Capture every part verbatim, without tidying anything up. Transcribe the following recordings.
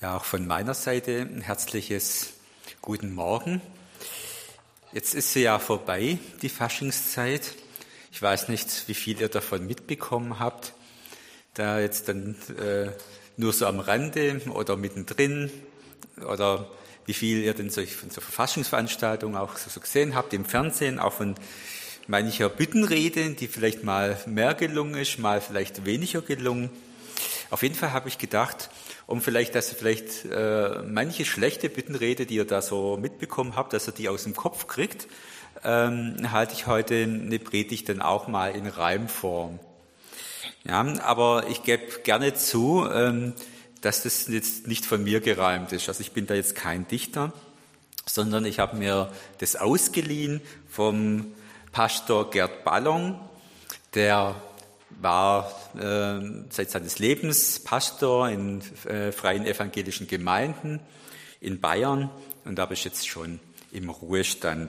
Ja, auch von meiner Seite ein herzliches Guten Morgen. Jetzt ist sie ja vorbei, die Faschingszeit. Ich weiß nicht, wie viel ihr davon mitbekommen habt, da jetzt dann äh, nur so am Rande oder mittendrin oder wie viel ihr denn so von so Faschingsveranstaltungen auch so gesehen habt im Fernsehen, auch von mancher Büttenrede, die vielleicht mal mehr gelungen ist, mal vielleicht weniger gelungen. Auf jeden Fall habe ich gedacht, um vielleicht, dass ihr vielleicht äh, manche schlechte Büttenrede, die ihr da so mitbekommen habt, dass ihr die aus dem Kopf kriegt, ähm, halte ich heute eine Predigt dann auch mal in Reimform. Ja, aber ich gebe gerne zu, ähm, dass das jetzt nicht von mir gereimt ist. Also ich bin da jetzt kein Dichter, sondern ich habe mir das ausgeliehen vom Pastor Gerd Ballong, der war äh, seit seines Lebens Pastor in äh, freien evangelischen Gemeinden in Bayern und da ist jetzt schon im Ruhestand.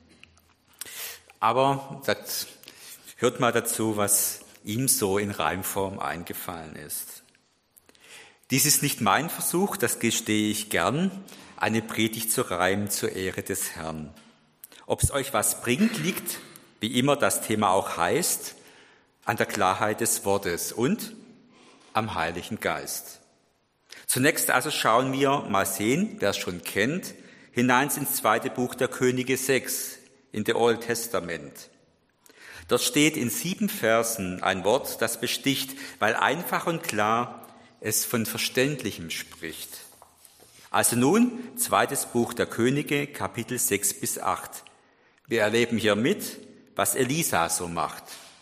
Aber das, hört mal dazu, was ihm so in Reimform eingefallen ist. Dies ist nicht mein Versuch, das gestehe ich gern, eine Predigt zu reimen zur Ehre des Herrn. Ob es euch was bringt, liegt, wie immer das Thema auch heißt, an der Klarheit des Wortes und am Heiligen Geist. Zunächst also schauen wir, mal sehen, wer es schon kennt, hinein ins zweite Buch der Könige sechs, in der Old Testament. Dort steht in sieben Versen ein Wort, das besticht, weil einfach und klar es von Verständlichem spricht. Also nun, zweites Buch der Könige, Kapitel sechs bis acht. Wir erleben hier mit, was Elisa so macht.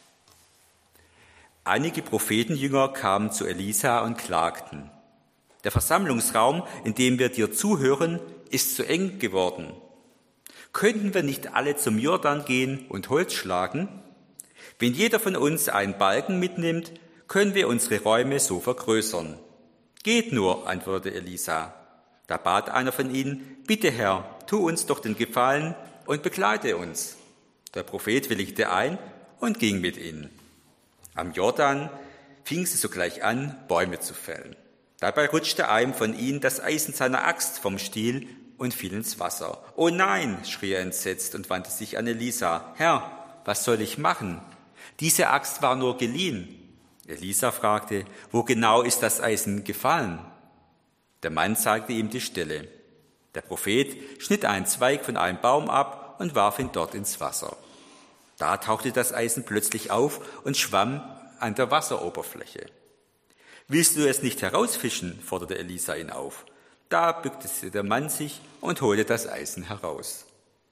Einige Prophetenjünger kamen zu Elisa und klagten: Der Versammlungsraum, in dem wir dir zuhören, ist zu eng geworden. Könnten wir nicht alle zum Jordan gehen und Holz schlagen? Wenn jeder von uns einen Balken mitnimmt, können wir unsere Räume so vergrößern. Geht nur, antwortete Elisa. Da bat einer von ihnen: Bitte Herr, tu uns doch den Gefallen und begleite uns. Der Prophet willigte ein und ging mit ihnen. Am Jordan fing sie sogleich an, Bäume zu fällen. Dabei rutschte einem von ihnen das Eisen seiner Axt vom Stiel und fiel ins Wasser. »Oh nein«, schrie er entsetzt und wandte sich an Elisa. »Herr, was soll ich machen? Diese Axt war nur geliehen.« Elisa fragte: »Wo genau ist das Eisen gefallen?« Der Mann zeigte ihm die Stelle. Der Prophet schnitt einen Zweig von einem Baum ab und warf ihn dort ins Wasser. Da tauchte das Eisen plötzlich auf und schwamm an der Wasseroberfläche. »Willst du es nicht herausfischen?« forderte Elisa ihn auf. Da bückte der Mann sich und holte das Eisen heraus.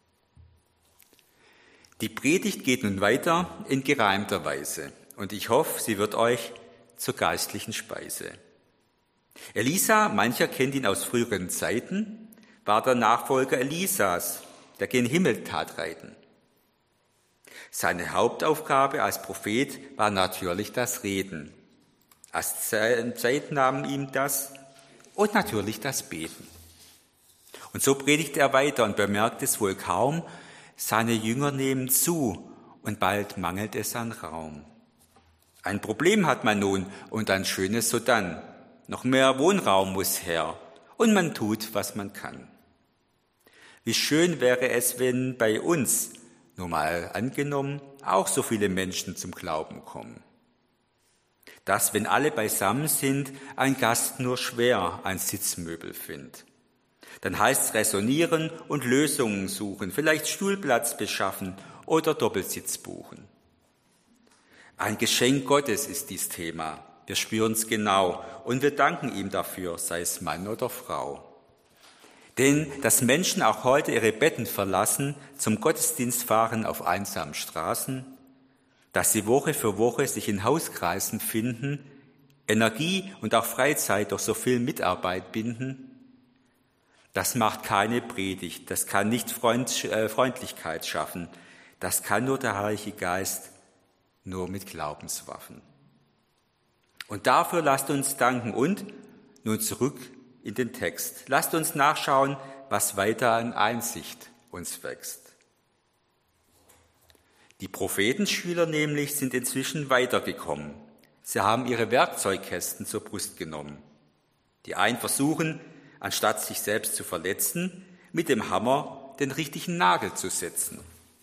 Die Predigt geht nun weiter in gereimter Weise und ich hoffe, sie wird euch zur geistlichen Speise. Elisa, mancher kennt ihn aus früheren Zeiten, war der Nachfolger Elisas, der gen Himmel tat reiten. Seine Hauptaufgabe als Prophet war natürlich das Reden. Als Zeit nahm ihm das und natürlich das Beten. Und so predigte er weiter und bemerkt es wohl kaum, seine Jünger nehmen zu und bald mangelt es an Raum. Ein Problem hat man nun und ein schönes sodann. Noch mehr Wohnraum muss her und man tut, was man kann. Wie schön wäre es, wenn bei uns, nur mal angenommen, auch so viele Menschen zum Glauben kommen. Dass, wenn alle beisammen sind, ein Gast nur schwer ein Sitzmöbel findet. Dann heißt es räsonieren und Lösungen suchen, vielleicht Stuhlplatz beschaffen oder Doppelsitz buchen. Ein Geschenk Gottes ist dies Thema. Wir spüren es genau und wir danken ihm dafür, sei es Mann oder Frau. Denn dass Menschen auch heute ihre Betten verlassen, zum Gottesdienst fahren auf einsamen Straßen, dass sie Woche für Woche sich in Hauskreisen finden, Energie und auch Freizeit durch so viel Mitarbeit binden, das macht keine Predigt, das kann nicht Freund, äh, Freundlichkeit schaffen, das kann nur der Heilige Geist, nur mit Glaubenswaffen. Und dafür lasst uns danken und nun zurück in den Text. Lasst uns nachschauen, was weiter an Einsicht uns wächst. Die Prophetenschüler nämlich sind inzwischen weitergekommen. Sie haben ihre Werkzeugkästen zur Brust genommen. Die einen versuchen, anstatt sich selbst zu verletzen, mit dem Hammer den richtigen Nagel zu setzen.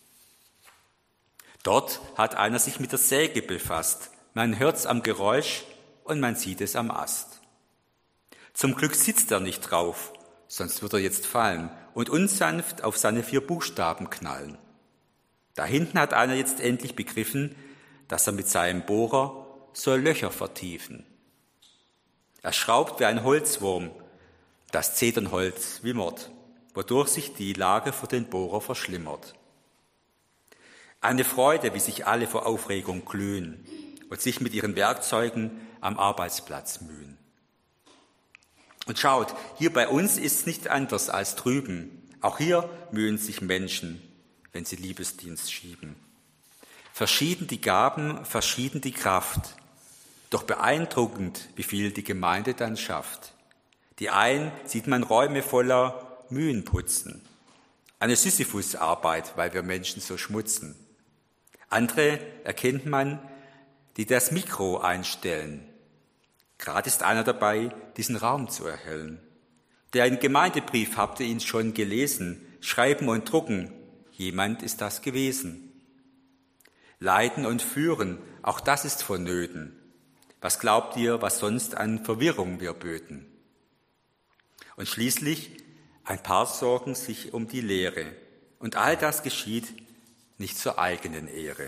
Dort hat einer sich mit der Säge befasst. Man hört's am Geräusch und man sieht es am Ast. Zum Glück sitzt er nicht drauf, sonst wird er jetzt fallen und unsanft auf seine vier Buchstaben knallen. Da hinten hat einer jetzt endlich begriffen, dass er mit seinem Bohrer soll Löcher vertiefen. Er schraubt wie ein Holzwurm, das Zedernholz wimmert, wodurch sich die Lage für den Bohrer verschlimmert. Eine Freude, wie sich alle vor Aufregung glühen und sich mit ihren Werkzeugen am Arbeitsplatz mühen. Und schaut, hier bei uns ist es nicht anders als drüben. Auch hier mühen sich Menschen, wenn sie Liebesdienst schieben. Verschieden die Gaben, verschieden die Kraft. Doch beeindruckend, wie viel die Gemeinde dann schafft. Die einen sieht man Räume voller Mühen putzen. Eine Sisyphus-Arbeit, weil wir Menschen so schmutzen. Andere erkennt man, die das Mikro einstellen. Gerade ist einer dabei, diesen Raum zu erhellen. Der Gemeindebrief habt ihr ihn schon gelesen. Schreiben und drucken, jemand ist das gewesen. Leiten und führen, auch das ist vonnöten. Was glaubt ihr, was sonst an Verwirrung wir böten? Und schließlich, ein paar sorgen sich um die Lehre. Und all das geschieht nicht zur eigenen Ehre.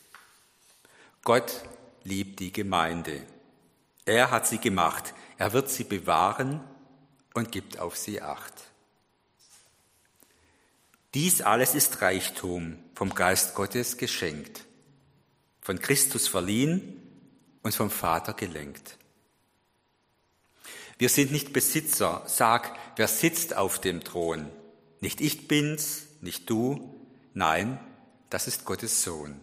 Gott liebt die Gemeinde. Er hat sie gemacht. Er wird sie bewahren und gibt auf sie Acht. Dies alles ist Reichtum, vom Geist Gottes geschenkt, von Christus verliehen und vom Vater gelenkt. Wir sind nicht Besitzer, sag, wer sitzt auf dem Thron? Nicht ich bin's, nicht du, nein, das ist Gottes Sohn.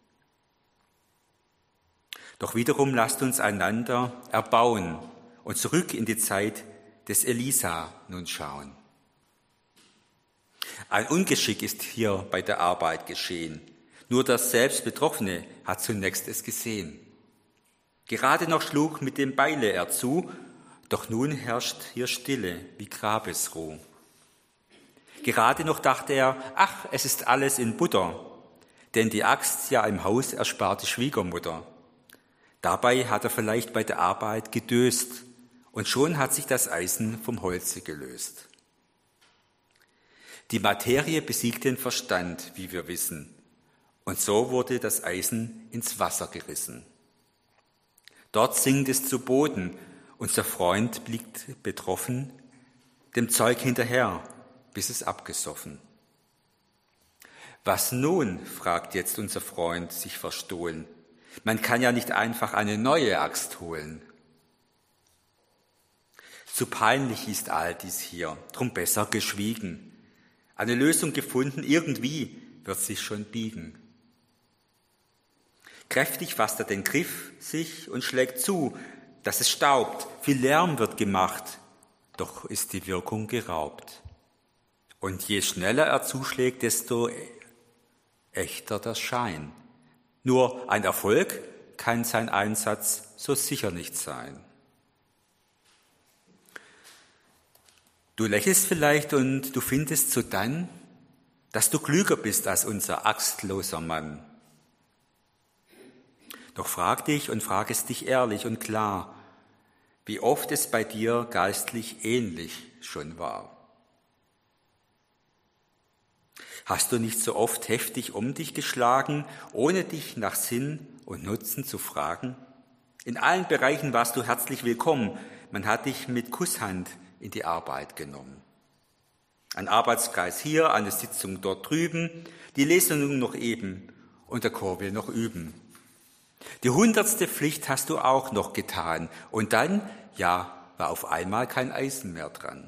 Doch wiederum lasst uns einander erbauen und zurück in die Zeit des Elisa nun schauen. Ein Ungeschick ist hier bei der Arbeit geschehen. Nur der selbst Betroffene hat zunächst es gesehen. Gerade noch schlug mit dem Beile er zu, doch nun herrscht hier Stille wie Grabesruh. Gerade noch dachte er, ach, es ist alles in Butter, denn die Axt ja im Haus erspart die Schwiegermutter. Dabei hat er vielleicht bei der Arbeit gedöst und schon hat sich das Eisen vom Holze gelöst. Die Materie besiegt den Verstand, wie wir wissen, und so wurde das Eisen ins Wasser gerissen. Dort sinkt es zu Boden, unser Freund blickt betroffen dem Zeug hinterher, bis es abgesoffen. Was nun, fragt jetzt unser Freund sich verstohlen. Man kann ja nicht einfach eine neue Axt holen. Zu peinlich ist all dies hier, drum besser geschwiegen. Eine Lösung gefunden, irgendwie wird sich schon biegen. Kräftig fasst er den Griff sich und schlägt zu, dass es staubt, viel Lärm wird gemacht, doch ist die Wirkung geraubt. Und je schneller er zuschlägt, desto echter der Schein. Nur ein Erfolg kann sein Einsatz so sicher nicht sein. Du lächelst vielleicht und du findest sodann, dass du klüger bist als unser axtloser Mann. Doch frag dich und frag es dich ehrlich und klar, wie oft es bei dir geistlich ähnlich schon war. Hast du nicht so oft heftig um dich geschlagen, ohne dich nach Sinn und Nutzen zu fragen? In allen Bereichen warst du herzlich willkommen. Man hat dich mit Kusshand in die Arbeit genommen. Ein Arbeitskreis hier, eine Sitzung dort drüben, die Lesung noch eben und der Chor will noch üben. Die hundertste Pflicht hast du auch noch getan und dann, ja, war auf einmal kein Eisen mehr dran.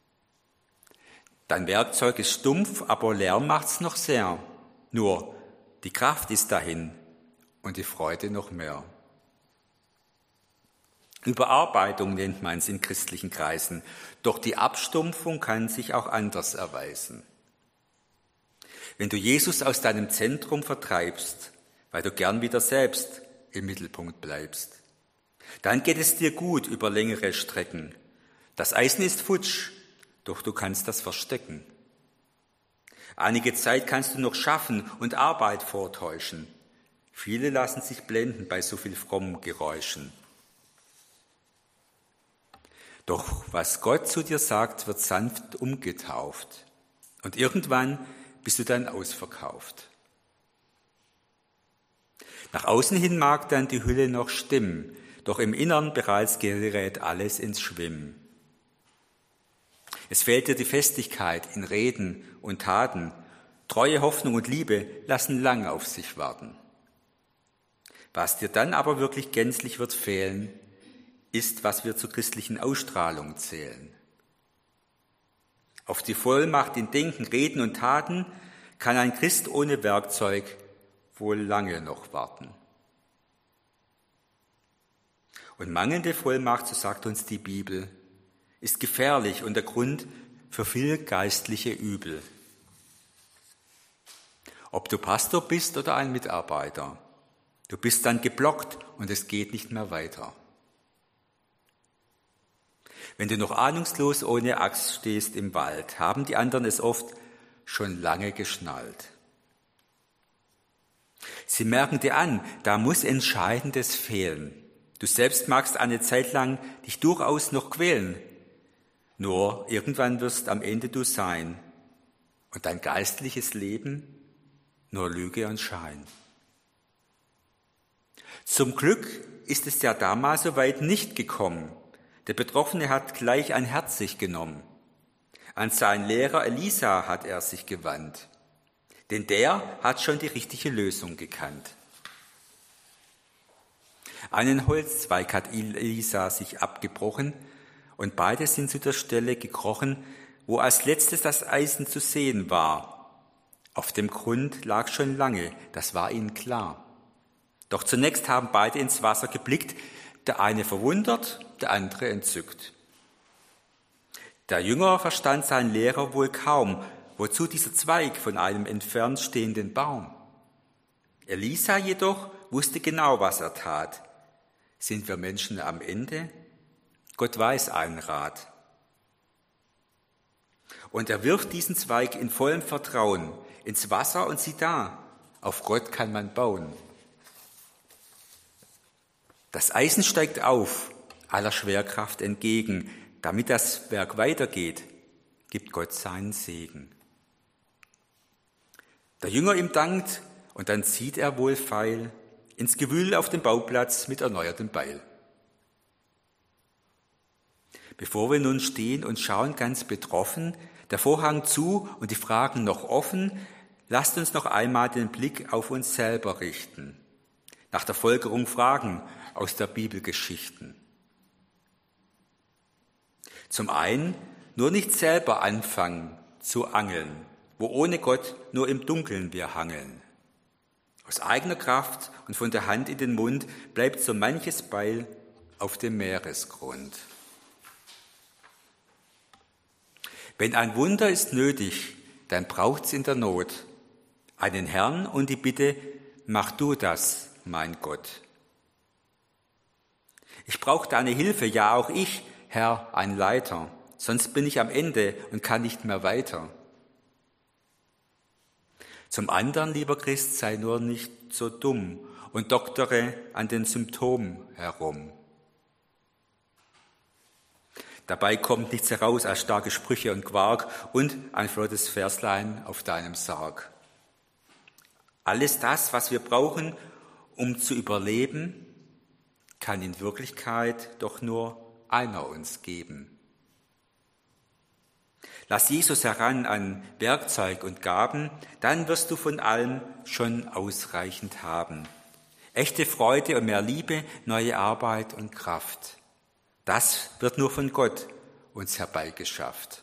Dein Werkzeug ist stumpf, aber Lärm macht's noch sehr. Nur die Kraft ist dahin und die Freude noch mehr. Überarbeitung nennt man es in christlichen Kreisen, doch die Abstumpfung kann sich auch anders erweisen. Wenn du Jesus aus deinem Zentrum vertreibst, weil du gern wieder selbst im Mittelpunkt bleibst, dann geht es dir gut über längere Strecken, Das Eisen ist futsch, doch du kannst das verstecken. Einige Zeit kannst du noch schaffen und Arbeit vortäuschen. Viele lassen sich blenden bei so viel frommen Geräuschen. Doch was Gott zu dir sagt, wird sanft umgetauft. Und irgendwann bist du dann ausverkauft. Nach außen hin mag dann die Hülle noch stimmen, doch im Innern bereits gerät alles ins Schwimmen. Es fehlt dir die Festigkeit in Reden und Taten. Treue, Hoffnung und Liebe lassen lang auf sich warten. Was dir dann aber wirklich gänzlich wird fehlen, ist, was wir zur christlichen Ausstrahlung zählen. Auf die Vollmacht in Denken, Reden und Taten kann ein Christ ohne Werkzeug wohl lange noch warten. Und mangelnde Vollmacht, so sagt uns die Bibel, ist gefährlich und der Grund für viel geistliche Übel. Ob du Pastor bist oder ein Mitarbeiter, du bist dann geblockt und es geht nicht mehr weiter. Wenn du noch ahnungslos ohne Axt stehst im Wald, haben die anderen es oft schon lange geschnallt. Sie merken dir an, da muss Entscheidendes fehlen. Du selbst magst eine Zeit lang dich durchaus noch quälen, nur irgendwann wirst am Ende du sein und dein geistliches Leben nur Lüge und Schein. Zum Glück ist es ja damals so weit nicht gekommen. Der Betroffene hat gleich ein Herz sich genommen. An seinen Lehrer Elisa hat er sich gewandt, denn der hat schon die richtige Lösung gekannt. Einen Holzzweig hat Elisa sich abgebrochen und beide sind zu der Stelle gekrochen, wo als letztes das Eisen zu sehen war. Auf dem Grund lag schon lange, das war ihnen klar. Doch zunächst haben beide ins Wasser geblickt, der eine verwundert, der andere entzückt. Der Jünger verstand seinen Lehrer wohl kaum, wozu dieser Zweig von einem entfernt stehenden Baum. Elisa jedoch wusste genau, was er tat. Sind wir Menschen am Ende? Gott weiß einen Rat. Und er wirft diesen Zweig in vollem Vertrauen ins Wasser und sieh da, auf Gott kann man bauen. Das Eisen steigt auf, aller Schwerkraft entgegen. Damit das Werk weitergeht, gibt Gott seinen Segen. Der Jünger ihm dankt und dann zieht er wohlfeil ins Gewühl auf dem Bauplatz mit erneuertem Beil. Bevor wir nun stehen und schauen ganz betroffen, der Vorhang zu und die Fragen noch offen, lasst uns noch einmal den Blick auf uns selber richten, nach der Folgerung fragen aus der Bibelgeschichten. Zum einen nur nicht selber anfangen zu angeln, wo ohne Gott nur im Dunkeln wir hangeln. Aus eigener Kraft und von der Hand in den Mund bleibt so manches Beil auf dem Meeresgrund. Wenn ein Wunder ist nötig, dann braucht's in der Not einen Herrn und die Bitte, mach du das, mein Gott. Ich brauche deine Hilfe, ja auch ich, Herr, ein Leiter, sonst bin ich am Ende und kann nicht mehr weiter. Zum anderen, lieber Christ, sei nur nicht so dumm und doktore an den Symptomen herum. Dabei kommt nichts heraus als starke Sprüche und Quark und ein flottes Verslein auf deinem Sarg. Alles das, was wir brauchen, um zu überleben, kann in Wirklichkeit doch nur einer uns geben. Lass Jesus heran an Werkzeug und Gaben, dann wirst du von allem schon ausreichend haben. Echte Freude und mehr Liebe, neue Arbeit und Kraft. Das wird nur von Gott uns herbeigeschafft.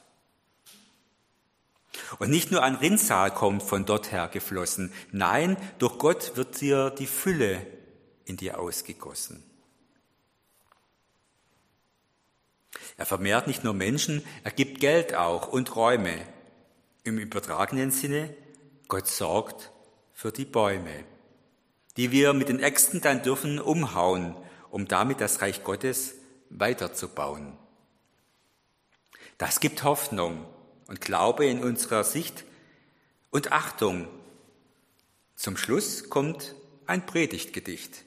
Und nicht nur ein Rinnsal kommt von dort her geflossen. Nein, durch Gott wird dir die Fülle in dir ausgegossen. Er vermehrt nicht nur Menschen, er gibt Geld auch und Räume. Im übertragenen Sinne, Gott sorgt für die Bäume, die wir mit den Äxten dann dürfen umhauen, um damit das Reich Gottes weiterzubauen. Das gibt Hoffnung und Glaube in unserer Sicht und Achtung. Zum Schluss kommt ein Predigtgedicht.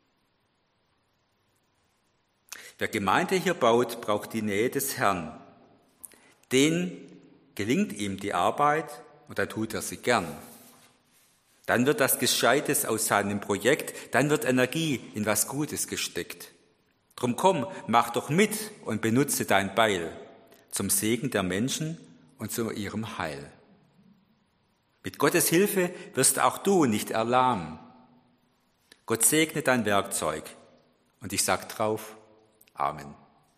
Wer Gemeinde hier baut, braucht die Nähe des Herrn. Den gelingt ihm die Arbeit und dann tut er sie gern. Dann wird das Gescheites aus seinem Projekt, dann wird Energie in was Gutes gesteckt. Drum komm, mach doch mit und benutze dein Beil zum Segen der Menschen und zu ihrem Heil. Mit Gottes Hilfe wirst auch du nicht erlahmen. Gott segne dein Werkzeug und ich sag drauf, Amen.